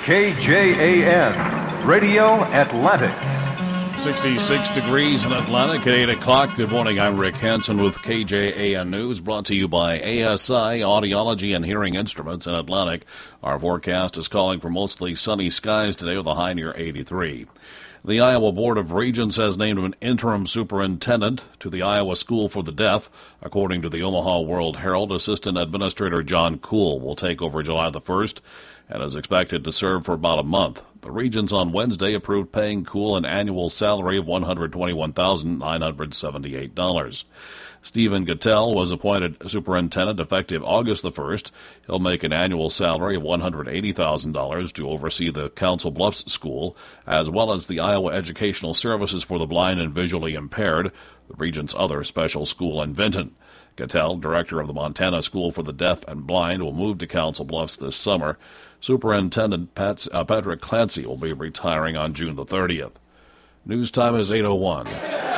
KJAN, Radio Atlantic. 66 degrees in Atlantic at 8 o'clock. Good morning, I'm Rick Hansen with KJAN News, brought to you by ASI Audiology and Hearing Instruments in Atlantic. Our forecast is calling for mostly sunny skies today with a high near 83. The Iowa Board of Regents has named an interim superintendent to the Iowa School for the Deaf. According to the Omaha World Herald, Assistant Administrator John Kuhl will take over July the 1st and is expected to serve for about a month. The Regents on Wednesday approved paying Kuhl an annual salary of $121,978. Stephen Gattell was appointed superintendent effective August the 1st. He'll make an annual salary of $180,000 to oversee the Council Bluffs School, as well as the Iowa Educational Services for the Blind and Visually Impaired, the Regent's other special school in Vinton. Gattell, director of the Montana School for the Deaf and Blind, will move to Council Bluffs this summer. Superintendent Patrick Clancy will be retiring on June the 30th. News time is 8:01.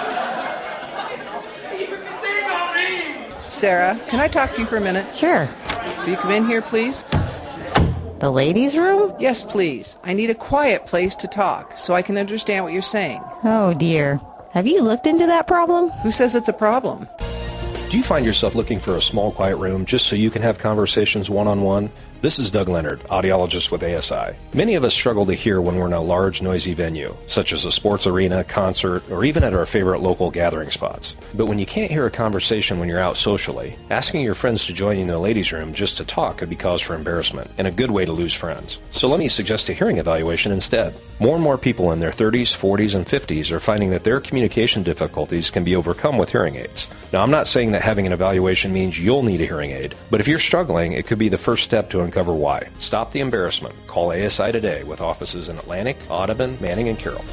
Sarah, can I talk to you for a minute? Sure. Will you come in here, please? The ladies' room? Yes, please. I need a quiet place to talk so I can understand what you're saying. Oh, dear. Have you looked into that problem? Who says it's a problem? Do you find yourself looking for a small, quiet room just so you can have conversations one-on-one? This is Doug Leonard, audiologist with ASI. Many of us struggle to hear when we're in a large, noisy venue, such as a sports arena, concert, or even at our favorite local gathering spots. But when you can't hear a conversation when you're out socially, asking your friends to join you in the ladies' room just to talk could be cause for embarrassment and a good way to lose friends. So let me suggest a hearing evaluation instead. More and more people in their 30s, 40s, and 50s are finding that their communication difficulties can be overcome with hearing aids. Now, I'm not saying that having an evaluation means you'll need a hearing aid, but if you're struggling, it could be the first step to uncover why. Stop the embarrassment. Call ASI today with offices in Atlantic, Audubon, Manning, and Carroll.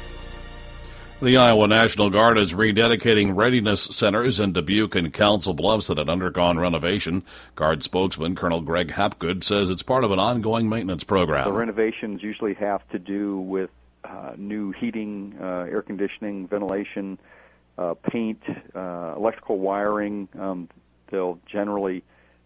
The Iowa National Guard is rededicating readiness centers in Dubuque and Council Bluffs that had undergone renovation. Guard spokesman Colonel Greg Hapgood says it's part of an ongoing maintenance program. The renovations usually have to do with new heating, air conditioning, ventilation, paint, electrical wiring. They'll generally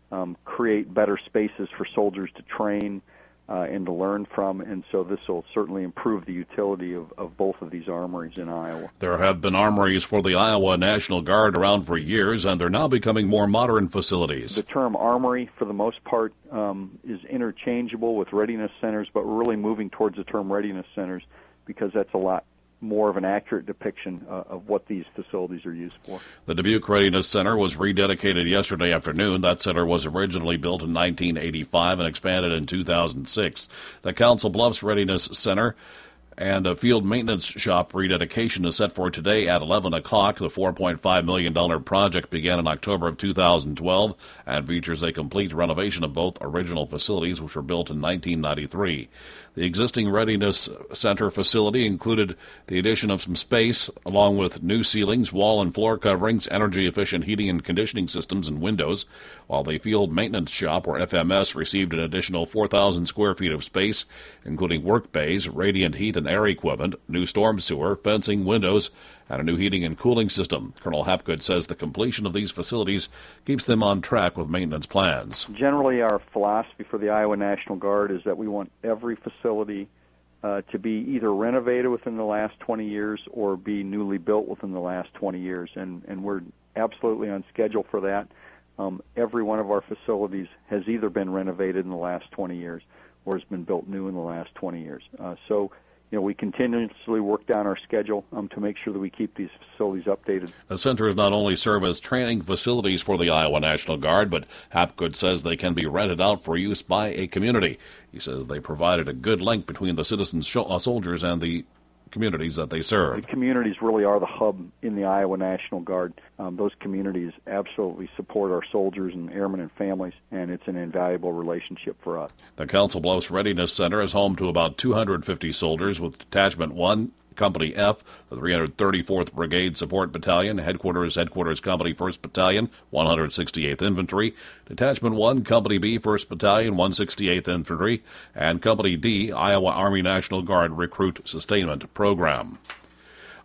create better spaces for soldiers to train and to learn from, and so this will certainly improve the utility of both of these armories in Iowa. There have been armories for the Iowa National Guard around for years, and they're now becoming more modern facilities. The term armory, for the most part, is interchangeable with readiness centers, but we're really moving towards the term readiness centers because that's a lot more of an accurate depiction of what these facilities are used for. The Dubuque Readiness Center was rededicated yesterday afternoon. That center was originally built in 1985 and expanded in 2006. The Council Bluffs Readiness Center and a field maintenance shop rededication is set for today at 11 o'clock. The $4.5 million project began in October of 2012 and features a complete renovation of both original facilities, which were built in 1993. The existing Readiness Center facility included the addition of some space, along with new ceilings, wall and floor coverings, energy-efficient heating and conditioning systems, and windows, while the Field Maintenance Shop, or FMS, received an additional 4,000 square feet of space, including work bays, radiant heat and air equipment, new storm sewer, fencing, windows, and a new heating and cooling system. Colonel Hapgood says the completion of these facilities keeps them on track with maintenance plans. Generally, our philosophy for the Iowa National Guard is that we want every facility to be either renovated within the last 20 years or be newly built within the last 20 years, and we're absolutely on schedule for that. Every one of our facilities has either been renovated in the last 20 years or has been built new in the last 20 years. So we continuously work down our schedule to make sure that we keep these facilities updated. The centers not only serve as training facilities for the Iowa National Guard, but Hapgood says they can be rented out for use by a community. He says they provided a good link between the citizen soldiers and the communities that they serve. The communities really are the hub in the Iowa National Guard. Those communities absolutely support our soldiers and airmen and families, and it's an invaluable relationship for us. The Council Bluffs Readiness Center is home to about 250 soldiers with Detachment 1, Company F, the 334th Brigade Support Battalion, Headquarters Company 1st Battalion, 168th Infantry, Detachment 1, Company B, 1st Battalion, 168th Infantry, and Company D, Iowa Army National Guard Recruit Sustainment Program.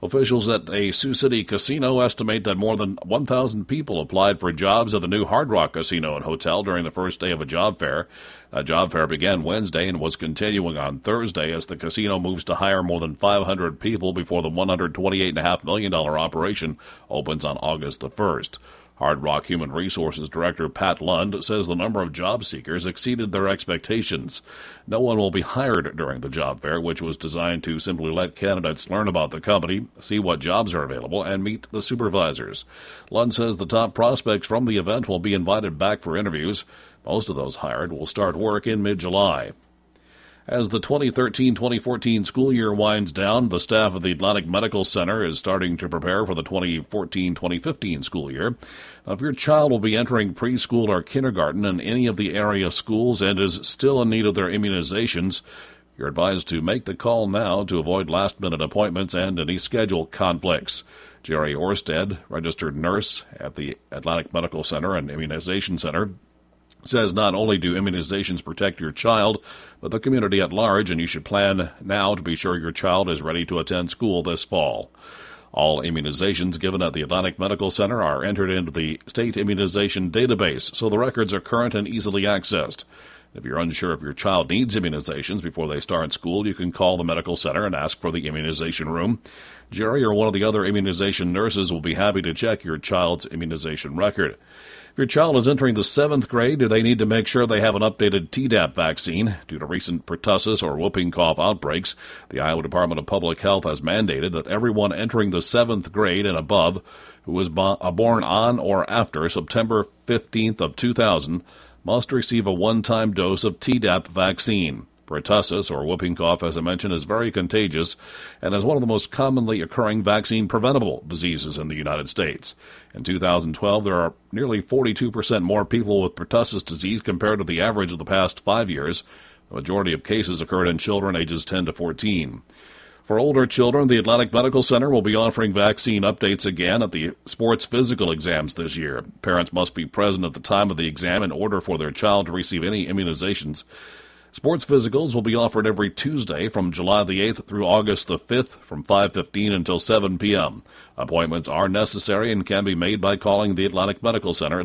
Officials at a Sioux City casino estimate that more than 1,000 people applied for jobs at the new Hard Rock Casino and Hotel during the first day of a job fair. A job fair began Wednesday and was continuing on Thursday as the casino moves to hire more than 500 people before the $128.5 million operation opens on August the 1st. Hard Rock Human Resources Director Pat Lund says the number of job seekers exceeded their expectations. No one will be hired during the job fair, which was designed to simply let candidates learn about the company, see what jobs are available, and meet the supervisors. Lund says the top prospects from the event will be invited back for interviews. Most of those hired will start work in mid-July. As the 2013-2014 school year winds down, the staff of the Atlantic Medical Center is starting to prepare for the 2014-2015 school year. Now, if your child will be entering preschool or kindergarten in any of the area schools and is still in need of their immunizations, you're advised to make the call now to avoid last-minute appointments and any schedule conflicts. Jerry Orsted, registered nurse at the Atlantic Medical Center and Immunization Center, says not only do immunizations protect your child, but the community at large, and you should plan now to be sure your child is ready to attend school this fall. All immunizations given at the Atlantic Medical Center are entered into the state immunization database, so the records are current and easily accessed. If you're unsure if your child needs immunizations before they start school, you can call the medical center and ask for the immunization room. Jerry or one of the other immunization nurses will be happy to check your child's immunization record. If your child is entering the 7th grade, do they need to make sure they have an updated Tdap vaccine? Due to recent pertussis or whooping cough outbreaks, the Iowa Department of Public Health has mandated that everyone entering the 7th grade and above who was born on or after September 15th of 2000 must receive a one-time dose of Tdap vaccine. Pertussis, or whooping cough, as I mentioned, is very contagious and is one of the most commonly occurring vaccine-preventable diseases in the United States. In 2012, there are nearly 42% more people with pertussis disease compared to the average of the past 5 years. The majority of cases occurred in children ages 10 to 14. For older children, the Atlantic Medical Center will be offering vaccine updates again at the sports physical exams this year. Parents must be present at the time of the exam in order for their child to receive any immunizations. Sports physicals will be offered every Tuesday from July the 8th through August the 5th from 5:15 until 7 p.m. Appointments are necessary and can be made by calling the Atlantic Medical Center at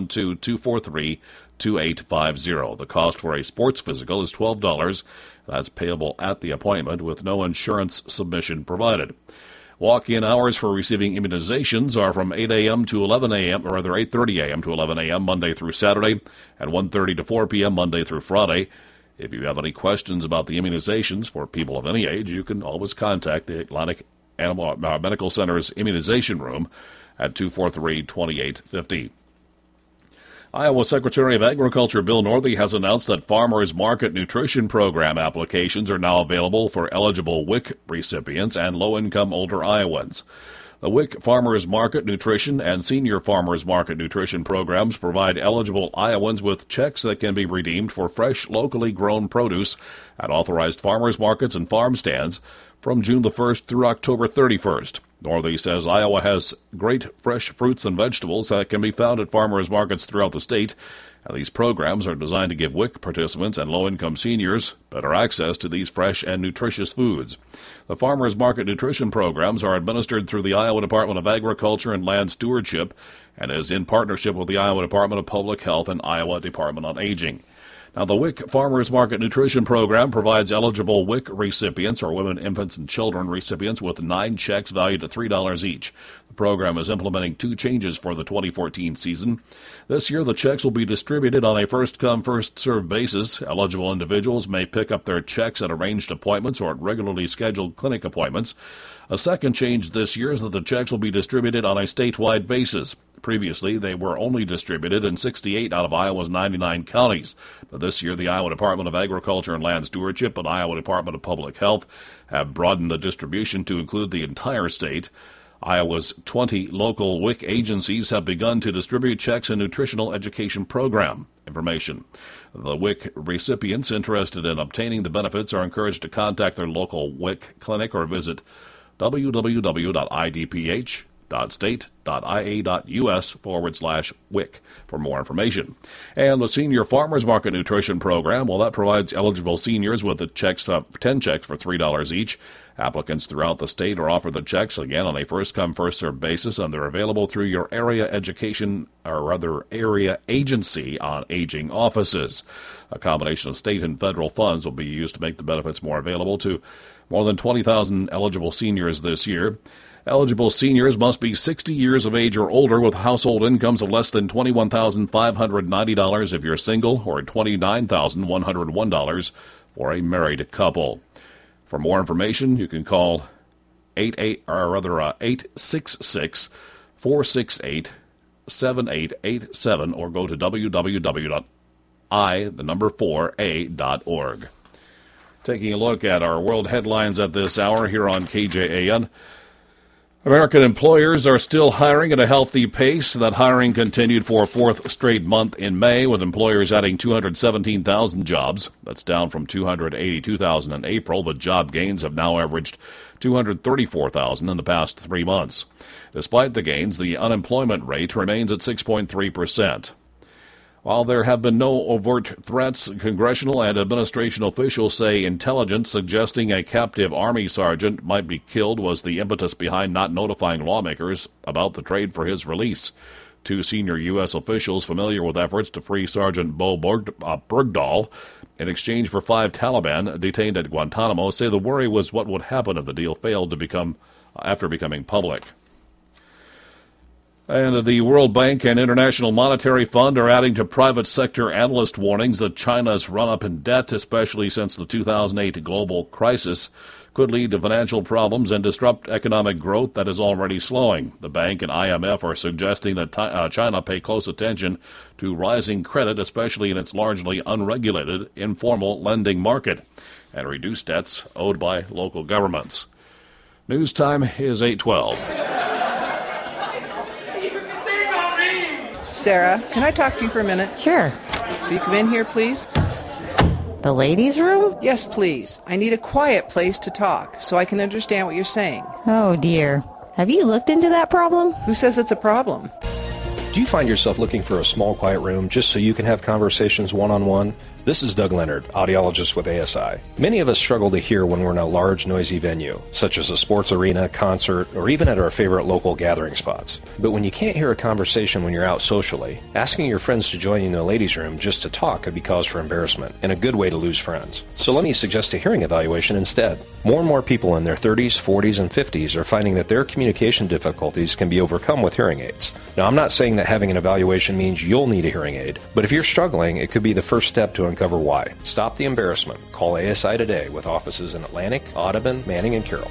712-243-2850. The cost for a sports physical is $12. That's payable at the appointment with no insurance submission provided. Walk-in hours for receiving immunizations are from 8 a.m. to 11 a.m., or rather 8:30 a.m. to 11 a.m. Monday through Saturday, and 1:30 to 4 p.m. Monday through Friday. If you have any questions about the immunizations for people of any age, you can always contact the Atlantic Medical Center's Immunization Room at 243-2850. Iowa Secretary of Agriculture Bill Northey has announced that Farmers Market Nutrition Program applications are now available for eligible WIC recipients and low-income older Iowans. The WIC Farmers Market Nutrition and Senior Farmers Market Nutrition programs provide eligible Iowans with checks that can be redeemed for fresh, locally grown produce at authorized farmers markets and farm stands from June the 1st through October 31st. Northey says Iowa has great fresh fruits and vegetables that can be found at farmers markets throughout the state, and these programs are designed to give WIC participants and low-income seniors better access to these fresh and nutritious foods. The Farmers Market Nutrition programs are administered through the Iowa Department of Agriculture and Land Stewardship and is in partnership with the Iowa Department of Public Health and Iowa Department on Aging. Now, the WIC Farmers Market Nutrition Program provides eligible WIC recipients, or women, infants, and children recipients, with 9 checks valued at $3 each. The program is implementing 2 changes for the 2014 season. This year, the checks will be distributed on a first-come, first-served basis. Eligible individuals may pick up their checks at arranged appointments or at regularly scheduled clinic appointments. A second change this year is that the checks will be distributed on a statewide basis. Previously, they were only distributed in 68 out of Iowa's 99 counties. But this year, the Iowa Department of Agriculture and Land Stewardship and Iowa Department of Public Health have broadened the distribution to include the entire state. Iowa's 20 local WIC agencies have begun to distribute checks and nutritional education program information. The WIC recipients interested in obtaining the benefits are encouraged to contact their local WIC clinic or visit www.idph.iowa.gov www.state.ia.us/WIC for more information. And the Senior Farmers Market Nutrition Program, well, that provides eligible seniors with the 10 checks for $3 each. Applicants throughout the state are offered the checks, again, on a first-come, first-served basis, and they're available through your area area agency on aging offices. A combination of state and federal funds will be used to make the benefits more available to more than 20,000 eligible seniors this year. Eligible seniors must be 60 years of age or older with household incomes of less than $21,590 if you're single, or $29,101 for a married couple. For more information, you can call 866-468-7887 or go to www.i4a.org. Taking a look at our world headlines at this hour here on KJAN. American employers are still hiring at a healthy pace. That hiring continued for a fourth straight month in May, with employers adding 217,000 jobs. That's down from 282,000 in April, but job gains have now averaged 234,000 in the past 3 months. Despite the gains, the unemployment rate remains at 6.3%. While there have been no overt threats, congressional and administration officials say intelligence suggesting a captive Army sergeant might be killed was the impetus behind not notifying lawmakers about the trade for his release. Two senior U.S. officials familiar with efforts to free Sergeant Bo Bergdahl in exchange for 5 Taliban detained at Guantanamo say the worry was what would happen if the deal failed after becoming public. And the World Bank and International Monetary Fund are adding to private sector analyst warnings that China's run-up in debt, especially since the 2008 global crisis, could lead to financial problems and disrupt economic growth that is already slowing. The bank and IMF are suggesting that China pay close attention to rising credit, especially in its largely unregulated, informal lending market, and reduce debts owed by local governments. News time is 8:12. Sarah, can I talk to you for a minute? Sure. Will you come in here, please? The ladies' room? Yes, please. I need a quiet place to talk so I can understand what you're saying. Oh, dear. Have you looked into that problem? Who says it's a problem? Do you find yourself looking for a small, quiet room just so you can have conversations one-on-one? This is Doug Leonard, audiologist with ASI. Many of us struggle to hear when we're in a large, noisy venue, such as a sports arena, concert, or even at our favorite local gathering spots. But when you can't hear a conversation when you're out socially, asking your friends to join you in the ladies' room just to talk could be cause for embarrassment and a good way to lose friends. So let me suggest a hearing evaluation instead. More and more people in their 30s, 40s, and 50s are finding that their communication difficulties can be overcome with hearing aids. Now, I'm not saying that having an evaluation means you'll need a hearing aid, but if you're struggling, it could be the first step to uncover why. Stop the embarrassment. Call ASI today with offices in Atlantic, Audubon, Manning, and Carroll.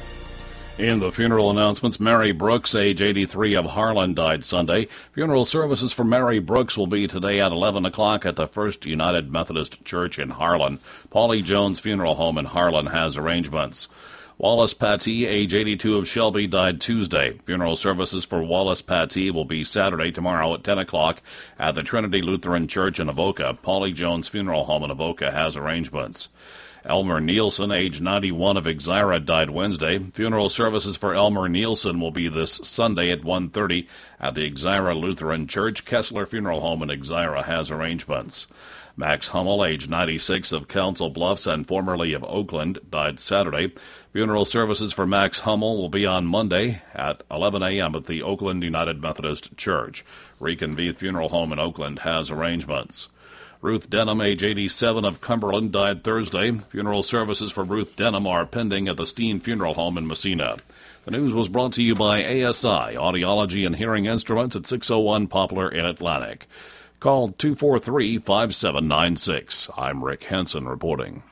In the funeral announcements, Mary Brooks, age 83, of Harlan, died Sunday. Funeral services for Mary Brooks will be today at 11 o'clock at the First United Methodist Church in Harlan. Paulie Jones Funeral Home in Harlan has arrangements. Wallace Pattee, age 82, of Shelby, died Tuesday. Funeral services for Wallace Pattee will be Saturday, tomorrow at 10 o'clock at the Trinity Lutheran Church in Avoca. Paulie Jones Funeral Home in Avoca has arrangements. Elmer Nielsen, age 91, of Exira, died Wednesday. Funeral services for Elmer Nielsen will be this Sunday at 1:30 at the Exira Lutheran Church. Kessler Funeral Home in Exira has arrangements. Max Hummel, age 96, of Council Bluffs and formerly of Oakland, died Saturday. Funeral services for Max Hummel will be on Monday at 11 a.m. at the Oakland United Methodist Church. Reconvene Funeral Home in Oakland has arrangements. Ruth Denham, age 87, of Cumberland, died Thursday. Funeral services for Ruth Denham are pending at the Steen Funeral Home in Messina. The news was brought to you by ASI, Audiology and Hearing Instruments at 601 Poplar in Atlantic. Call 243-5796. I'm Rick Henson reporting.